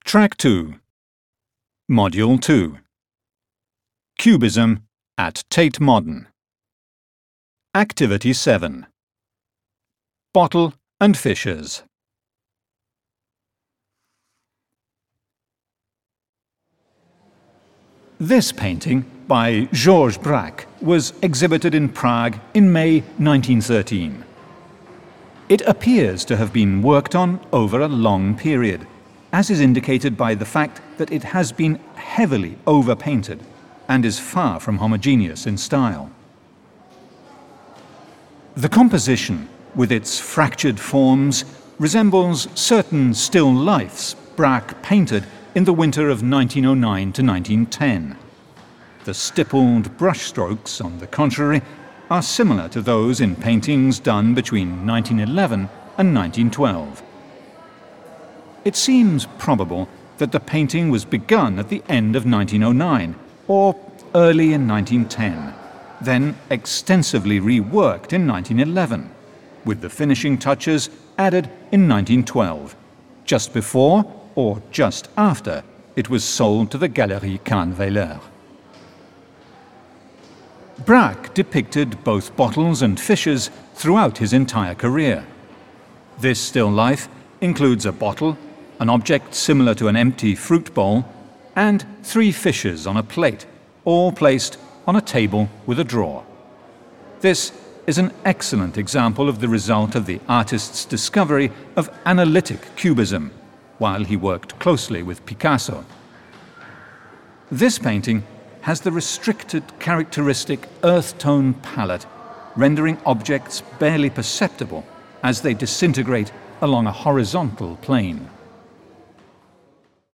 Track 2. Module 2. Cubism at Tate Modern. Activity 7. Bottle and Fishers. This painting by Georges Braque was exhibited in Prague in May 1913. It appears to have been worked on over a long period, as is indicated by the fact that it has been heavily overpainted and is far from homogeneous in style. The composition, with its fractured forms, resembles certain still lifes Braque painted in the winter of 1909 to 1910. The stippled brushstrokes, on the contrary, are similar to those in paintings done between 1911 and 1912. It seems probable that the painting was begun at the end of 1909 or early in 1910, then extensively reworked in 1911, with the finishing touches added in 1912, just before or just after it was sold to the Galerie Kahnweiler. Braque depicted both bottles and fishers throughout his entire career. This still life includes a bottle, an object similar to an empty fruit bowl, and 3 fishers on a plate, all placed on a table with a drawer. This is an excellent example of the result of the artist's discovery of analytic cubism, while he worked closely with Picasso. This painting has the restricted characteristic earth tone palette, rendering objects barely perceptible as they disintegrate along a horizontal plane.